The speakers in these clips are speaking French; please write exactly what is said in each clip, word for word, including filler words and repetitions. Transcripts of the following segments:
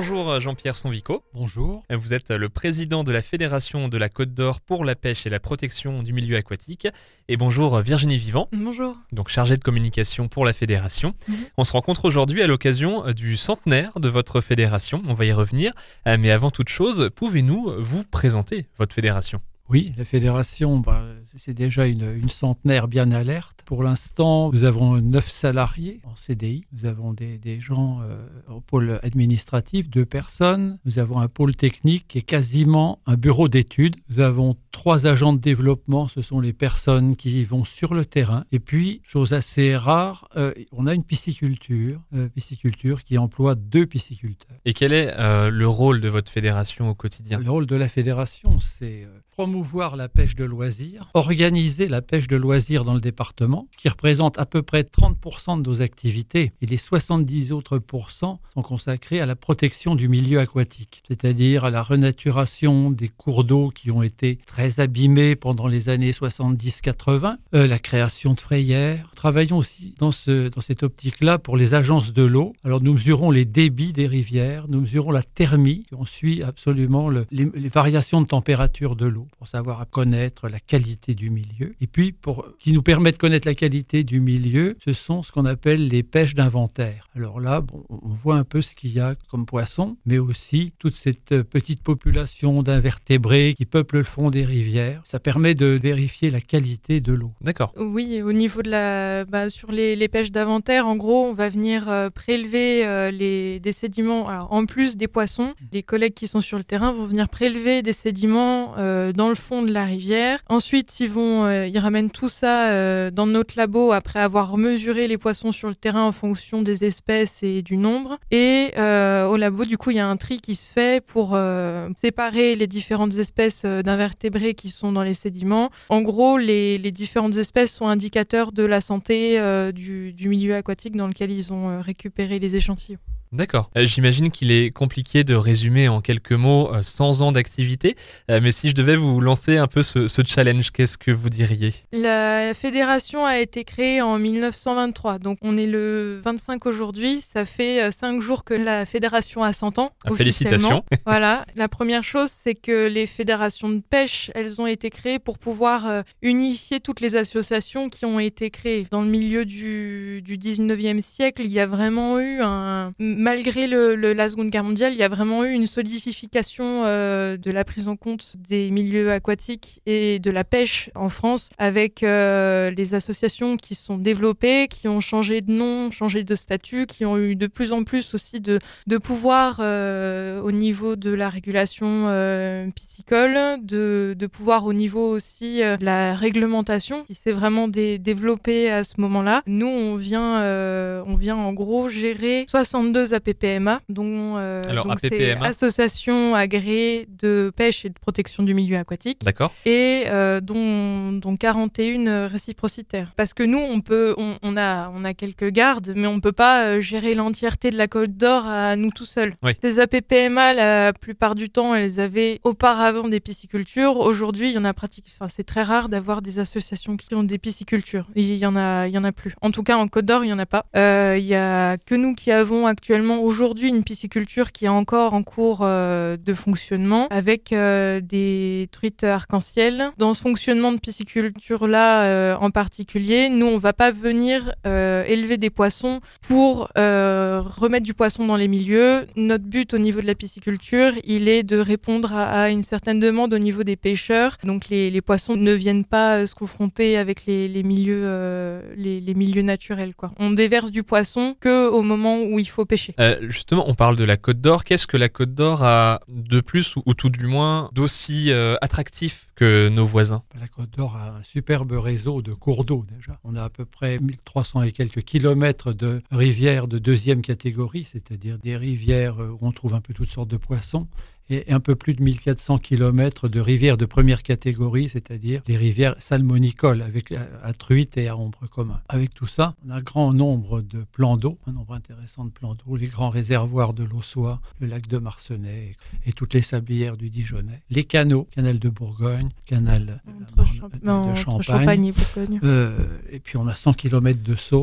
Bonjour Jean-Pierre Sonvico. Bonjour. Vous êtes le président de la Fédération de la Côte d'Or pour la pêche et la protection du milieu aquatique. Et bonjour Virginie Vivant. Bonjour. Donc chargée de communication pour la Fédération. Mmh. On se rencontre aujourd'hui à l'occasion du centenaire de votre fédération. On va y revenir. Mais avant toute chose, pouvez-nous vous présenter votre fédération ? Oui, la fédération, bah, c'est déjà une, une centenaire bien alerte. Pour l'instant, nous avons neuf salariés en C D I. Nous avons des, des gens euh, au pôle administratif, deux personnes. Nous avons un pôle technique qui est quasiment un bureau d'études. Nous avons trois agents de développement, ce sont les personnes qui vont sur le terrain. Et puis, chose assez rare, euh, on a une pisciculture, euh, pisciculture qui emploie deux pisciculteurs. Et quel est euh, le rôle de votre fédération au quotidien ? Le rôle de la fédération, c'est euh, promouvoir la pêche de loisirs, organiser la pêche de loisirs dans le département, qui représente à peu près trente pour cent de nos activités, et les soixante-dix autres pourcents sont consacrés à la protection du milieu aquatique, c'est-à-dire à la renaturation des cours d'eau qui ont été très abîmés pendant les années soixante-dix quatre-vingts, euh, la création de frayères. Travaillons aussi dans, ce, dans cette optique-là pour les agences de l'eau. Alors nous mesurons les débits des rivières, nous mesurons la thermie, on suit absolument le, les, les variations de température de l'eau, pour savoir connaître la qualité du milieu. Et puis, pour, qui nous permet de connaître la qualité du milieu, ce sont ce qu'on appelle les pêches d'inventaire. Alors là, bon, on voit un peu ce qu'il y a comme poisson, mais aussi toute cette petite population d'invertébrés qui peuplent le fond des rivières. Ça permet de vérifier la qualité de l'eau. D'accord. Oui, au niveau de la... Bah, sur les, les pêches d'inventaire, en gros, on va venir euh, prélever euh, les, des sédiments. Alors, en plus des poissons, les collègues qui sont sur le terrain vont venir prélever des sédiments euh, dans le fond de la rivière. Ensuite, ils vont, euh, ils ramènent tout ça euh, dans notre labo après avoir mesuré les poissons sur le terrain en fonction des espèces et du nombre. Et euh, au labo, du coup, il y a un tri qui se fait pour euh, séparer les différentes espèces euh, d'invertébrés qui sont dans les sédiments. En gros, les, les différentes espèces sont indicateurs de la santé euh, du, du milieu aquatique dans lequel ils ont euh, récupéré les échantillons. D'accord. Euh, j'imagine qu'il est compliqué de résumer en quelques mots euh, cent ans d'activité, euh, mais si je devais vous lancer un peu ce, ce challenge, qu'est-ce que vous diriez ? La fédération a été créée en mille neuf cent vingt-trois, donc on est le vingt-cinq aujourd'hui, ça fait cinq jours que la fédération a cent ans. Ah, félicitations. Voilà. La première chose, c'est que les fédérations de pêche, elles ont été créées pour pouvoir euh, unifier toutes les associations qui ont été créées. Dans le milieu du, du dix-neuvième siècle, il y a vraiment eu un... Malgré le, le, la Seconde Guerre mondiale, il y a vraiment eu une solidification euh, de la prise en compte des milieux aquatiques et de la pêche en France, avec euh, les associations qui se sont développées, qui ont changé de nom, changé de statut, qui ont eu de plus en plus aussi de, de pouvoir euh, au niveau de la régulation euh, piscicole, de, de pouvoir au niveau aussi euh, de la réglementation, qui s'est vraiment dé- développée à ce moment-là. Nous, on vient, euh, on vient en gros gérer soixante-deux A P P M A, dont, euh, Alors, donc A P P M A. c'est Association agréée de pêche et de protection du milieu aquatique. D'accord. Et euh, dont, dont quarante et un réciprocitaires. Parce que nous, on, peut, on, on, a, on a quelques gardes, mais on ne peut pas euh, gérer l'entièreté de la Côte d'Or à nous tout seuls. Oui. Ces A P P M A, la plupart du temps, elles avaient auparavant des piscicultures. Aujourd'hui, il y en a pratiquement. Enfin, c'est très rare d'avoir des associations qui ont des piscicultures. Il y en a, il y en a plus. En tout cas, en Côte d'Or, il y en a pas. Euh, il y a que nous qui avons actuellement aujourd'hui une pisciculture qui est encore en cours euh, de fonctionnement avec euh, des truites arc-en-ciel. Dans ce fonctionnement de pisciculture-là euh, en particulier, nous, on ne va pas venir euh, élever des poissons pour euh, remettre du poisson dans les milieux. Notre but au niveau de la pisciculture, il est de répondre à, à une certaine demande au niveau des pêcheurs. Donc les, les poissons ne viennent pas euh, se confronter avec les, les, milieux, euh, les, les milieux naturels, quoi. On déverse du poisson qu'au moment où il faut pêcher. Euh, justement, on parle de la Côte d'Or. Qu'est-ce que la Côte d'Or a de plus, ou, ou tout du moins d'aussi euh, attractif que nos voisins ? La Côte d'Or a un superbe réseau de cours d'eau déjà. On a à peu près mille trois cents et quelques kilomètres de rivières de deuxième catégorie, c'est-à-dire des rivières où on trouve un peu toutes sortes de poissons. et un peu plus de mille quatre cents kilomètres de rivières de première catégorie, c'est-à-dire des rivières salmonicoles avec à truites et à ombre commun. Avec tout ça, on a un grand nombre de plans d'eau, un nombre intéressant de plans d'eau, les grands réservoirs de l'Aussois, le lac de Marcenais et, et toutes les sablières du Dijonais, les canaux, canal de Bourgogne, canal entre euh, Champ- de non, Champagne, entre Champagne et Bourgogne. Euh, et puis on a cent kilomètres de Saône.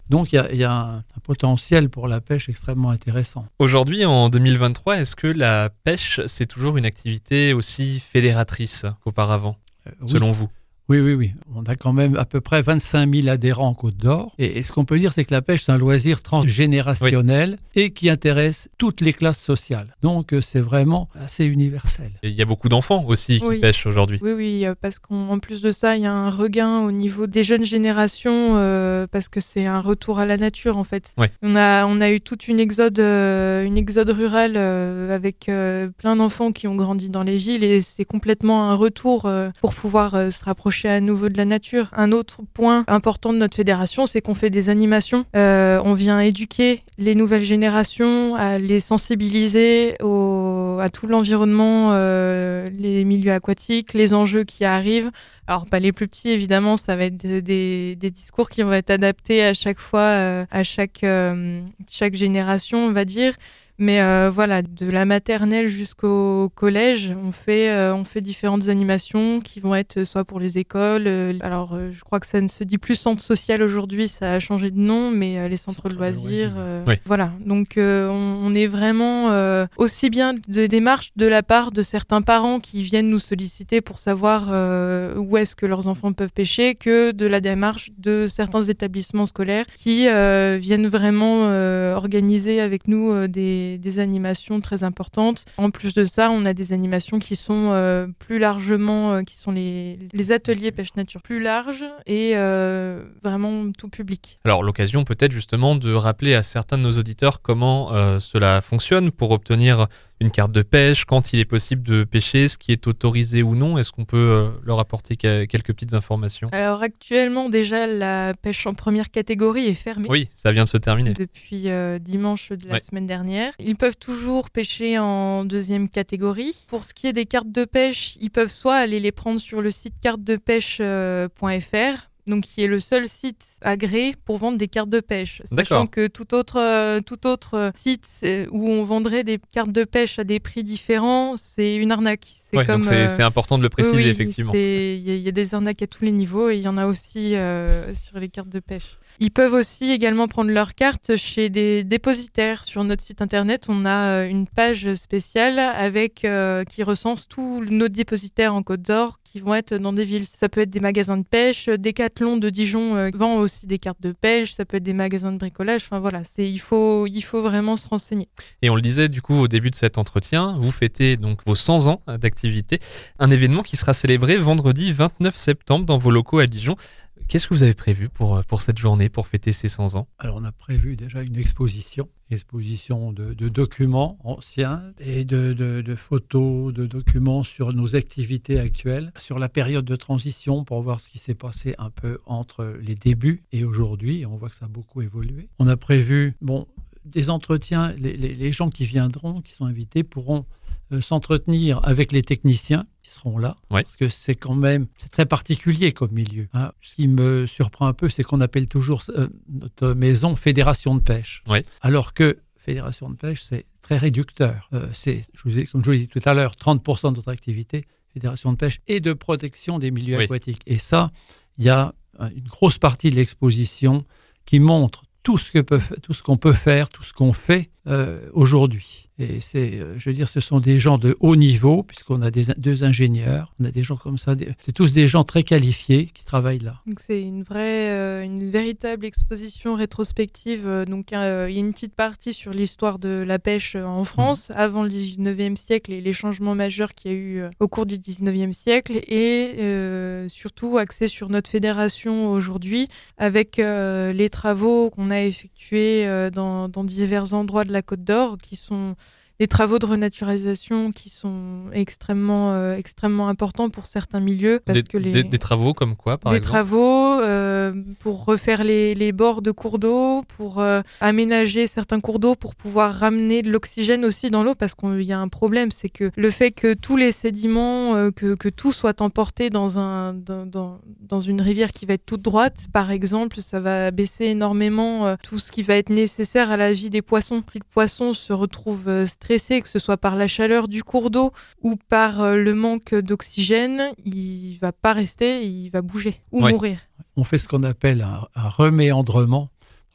Donc il y a, il y a un, un potentiel pour la pêche extrêmement intéressant. Aujourd'hui, en deux mille vingt-trois, est-ce que la pêche, c'est toujours une activité aussi fédératrice qu'auparavant, Euh, oui. selon vous? Oui, oui, oui. On a quand même à peu près vingt-cinq mille adhérents en Côte d'Or. Et, et ce qu'on peut dire, c'est que la pêche, c'est un loisir transgénérationnel oui. et qui intéresse toutes les classes sociales. Donc, c'est vraiment assez universel. Et il y a beaucoup d'enfants aussi qui oui. pêchent aujourd'hui. Oui, oui, parce qu'en plus de ça, il y a un regain au niveau des jeunes générations euh, parce que c'est un retour à la nature, en fait. Oui. On a, on a eu toute une exode, euh, une exode rurale euh, avec euh, plein d'enfants qui ont grandi dans les villes et c'est complètement un retour euh, pour pouvoir euh, se rapprocher à nouveau de la nature. Un autre point important de notre fédération, c'est qu'on fait des animations. Euh, on vient éduquer les nouvelles générations, à les sensibiliser au, à tout l'environnement, euh, les milieux aquatiques, les enjeux qui arrivent. Alors, pas les plus petits, évidemment, ça va être des, des, des discours qui vont être adaptés à chaque fois, euh, à chaque, euh, chaque génération, on va dire. Mais euh, voilà, de la maternelle jusqu'au collège, on fait, euh, on fait différentes animations qui vont être soit pour les écoles. Euh, alors, euh, je crois que ça ne se dit plus centre social aujourd'hui, ça a changé de nom, mais euh, les centres, centres de loisirs. De loisirs. Euh, oui. Voilà, donc euh, on, on est vraiment euh, aussi bien de démarches de la part de certains parents qui viennent nous solliciter pour savoir euh, où est-ce que leurs enfants peuvent pêcher, que de la démarche de certains établissements scolaires qui euh, viennent vraiment euh, organiser avec nous euh, des des animations très importantes. En plus de ça, on a des animations qui sont euh, plus largement, euh, qui sont les, les ateliers pêche nature plus larges et euh, vraiment tout public. Alors l'occasion peut-être justement de rappeler à certains de nos auditeurs comment euh, cela fonctionne pour obtenir une carte de pêche, quand il est possible de pêcher, ce qui est autorisé ou non. Est-ce qu'on peut euh, leur apporter que- quelques petites informations? Alors actuellement déjà la pêche en première catégorie est fermée. Oui, ça vient de se terminer. Depuis euh, dimanche de la Ouais. semaine dernière. Ils peuvent toujours pêcher en deuxième catégorie. Pour ce qui est des cartes de pêche, ils peuvent soit aller les prendre sur le site carte de pêche point f r, donc qui est le seul site agréé pour vendre des cartes de pêche. Sachant D'accord. que tout autre, euh, tout autre euh, site euh, où on vendrait des cartes de pêche à des prix différents, c'est une arnaque. C'est Ouais, comme, donc c'est, euh, c'est important de le préciser, oui, oui, effectivement. c'est- Il y, a- il y a des arnaques à tous les niveaux et il y en a aussi euh, sur les cartes de pêche. Ils peuvent aussi également prendre leurs cartes chez des dépositaires. Sur notre site internet, on a euh, une page spéciale avec, euh, qui recense tous nos dépositaires en Côte d'Or qui vont être dans des villes. Ça peut être des magasins de pêche. Decathlon de Dijon euh, vend aussi des cartes de pêche. Ça peut être des magasins de bricolage. Enfin voilà, c'est, il, faut, il faut vraiment se renseigner. Et on le disait du coup au début de cet entretien, vous fêtez donc vos cent ans d'activité, un événement qui sera célébré vendredi vingt-neuf septembre dans vos locaux à Dijon. Qu'est-ce que vous avez prévu pour, pour cette journée, pour fêter ces cent ans? Alors, on a prévu déjà une exposition, exposition de, de documents anciens et de, de, de photos, de documents sur nos activités actuelles, sur la période de transition pour voir ce qui s'est passé un peu entre les débuts et aujourd'hui. On voit que ça a beaucoup évolué. On a prévu, bon, des entretiens. Les, les, les gens qui viendront, qui sont invités, pourront euh, s'entretenir avec les techniciens qui seront là, ouais. Parce que c'est quand même c'est très particulier comme milieu. Hein. Ce qui me surprend un peu, c'est qu'on appelle toujours euh, notre maison fédération de pêche, ouais. alors que fédération de pêche, c'est très réducteur. Euh, c'est, je vous ai, comme je vous l'ai dit tout à l'heure, trente pour cent de notre activité, fédération de pêche et de protection des milieux oui. aquatiques. Et ça, il y a une grosse partie de l'exposition qui montre tout ce, que peut, tout ce qu'on peut faire, tout ce qu'on fait euh, aujourd'hui. Et c'est, euh, je veux dire, ce sont des gens de haut niveau, puisqu'on a des, deux ingénieurs, on a des gens comme ça, des, c'est tous des gens très qualifiés qui travaillent là. Donc c'est une vraie, euh, une véritable exposition rétrospective. Euh, donc euh, il y a une petite partie sur l'histoire de la pêche euh, en France, mmh. avant le dix-neuvième siècle et les changements majeurs qu'il y a eu euh, au cours du dix-neuvième siècle, et euh, surtout axé sur notre fédération aujourd'hui, avec euh, les travaux qu'on a effectués euh, dans, dans divers endroits de la Côte d'Or, qui sont des travaux de renaturisation qui sont extrêmement, euh, extrêmement importants pour certains milieux. Parce des, que les... des, des travaux comme quoi, par des exemple? Des travaux euh, pour refaire les, les bords de cours d'eau, pour euh, aménager certains cours d'eau, pour pouvoir ramener de l'oxygène aussi dans l'eau, parce qu'il y a un problème, c'est que le fait que tous les sédiments, euh, que, que tout soit emporté dans, un, dans, dans, dans une rivière qui va être toute droite, par exemple, ça va baisser énormément euh, tout ce qui va être nécessaire à la vie des poissons. Si le poisson se retrouve euh, stressé, que ce soit par la chaleur du cours d'eau ou par euh, le manque d'oxygène, il va pas rester, il va bouger ou ouais. mourir. On fait ce qu'on appelle un, un reméandrement.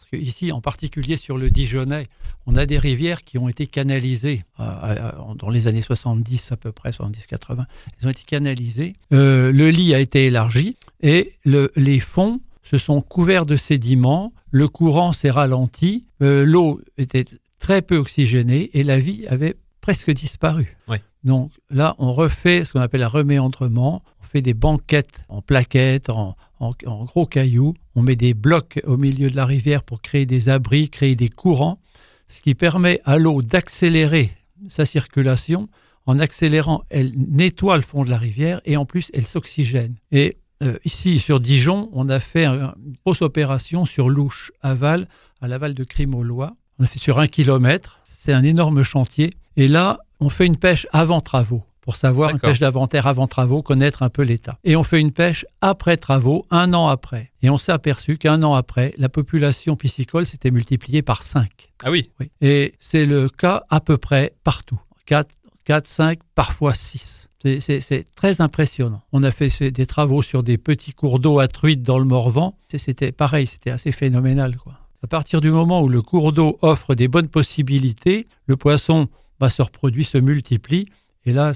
Parce que ici, en particulier sur le Dijonais, on a des rivières qui ont été canalisées euh, dans les années soixante-dix à peu près, soixante-dix quatre-vingts. Elles ont été canalisées. Euh, le lit a été élargi et le, les fonds se sont couverts de sédiments. Le courant s'est ralenti. Euh, l'eau était très peu oxygénée et la vie avait presque disparu. Oui. Donc là, on refait ce qu'on appelle un reméandrement. On fait des banquettes en plaquettes, en, en, en gros cailloux. On met des blocs au milieu de la rivière pour créer des abris, créer des courants, ce qui permet à l'eau d'accélérer sa circulation. En accélérant, elle nettoie le fond de la rivière et en plus, elle s'oxygène. Et euh, ici, sur Dijon, on a fait un, une grosse opération sur l'Ouche aval, à l'aval de Crimolois. On a fait sur un kilomètre. C'est un énorme chantier. Et là, on fait une pêche avant travaux, pour savoir, D'accord. une pêche d'inventaire avant travaux, connaître un peu l'état. Et on fait une pêche après travaux, un an après. Et on s'est aperçu qu'un an après, la population piscicole s'était multipliée par cinq. Ah oui. Oui. Et c'est le cas à peu près partout. quatre, cinq, parfois six. C'est, c'est, c'est très impressionnant. On a fait des travaux sur des petits cours d'eau à truites dans le Morvan. C'était pareil, c'était assez phénoménal, quoi. À partir du moment où le cours d'eau offre des bonnes possibilités, le poisson bah, se reproduit, se multiplie. Et là,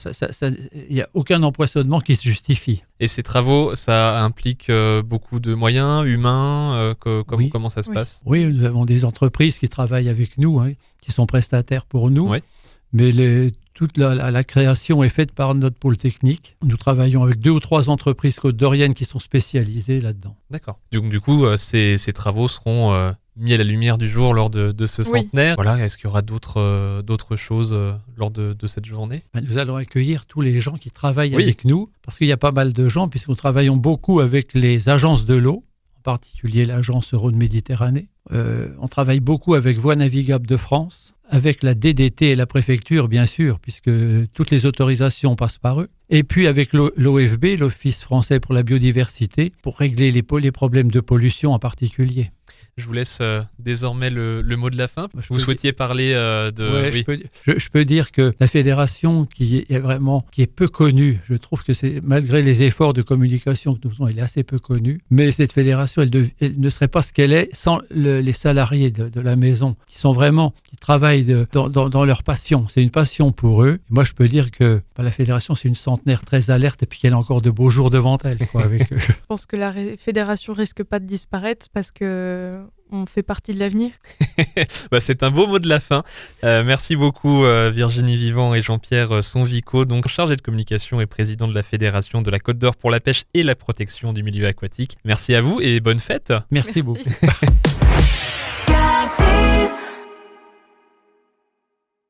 il n'y a aucun empoisonnement qui se justifie. Et ces travaux, ça implique euh, beaucoup de moyens humains euh, que, comme, oui. Comment ça se oui. passe? Oui, nous avons des entreprises qui travaillent avec nous, hein, qui sont prestataires pour nous. Oui. Mais les, toute la, la, la création est faite par notre pôle technique. Nous travaillons avec deux ou trois entreprises côte-d'Orienne qui sont spécialisées là-dedans. D'accord. Donc du coup, euh, ces, ces travaux seront euh, mis à la lumière du jour lors de, de ce Oui. centenaire. Voilà. Est-ce qu'il y aura d'autres, euh, d'autres choses euh, lors de, de cette journée? Ben, nous allons accueillir tous les gens qui travaillent Oui. avec nous, parce qu'il y a pas mal de gens, puisque nous travaillons beaucoup avec les agences de l'eau, en particulier l'agence Rhône-Méditerranée. Euh, on travaille beaucoup avec Voies navigables de France, avec la D D T et la préfecture, bien sûr, puisque toutes les autorisations passent par eux. Et puis avec l'O F B, l'Office français pour la biodiversité, pour régler les, les problèmes de pollution en particulier. Je vous laisse euh, désormais le, le mot de la fin. Bah, je vous peux souhaitiez parler euh, de... Ouais, oui. je, peux, je, je peux dire que la fédération qui est vraiment qui est peu connue, je trouve que c'est malgré les efforts de communication que nous faisons, elle est assez peu connue. Mais cette fédération, elle, dev, elle ne serait pas ce qu'elle est sans le, les salariés de, de la maison qui sont vraiment qui travaillent de, dans, dans, dans leur passion. C'est une passion pour eux. Et moi, je peux dire que bah, la fédération, c'est une centenaire très alerte et puis qu'elle a encore de beaux jours devant elle, quoi, avec eux. Je pense que la ré- fédération risque pas de disparaître parce que on fait partie de l'avenir. Bah, c'est un beau mot de la fin. Euh, merci beaucoup euh, Virginie Vivant et Jean-Pierre Sonvico, donc chargé de communication et président de la Fédération de la Côte d'Or pour la pêche et la protection du milieu aquatique. Merci à vous et bonne fête. Merci, Merci. beaucoup.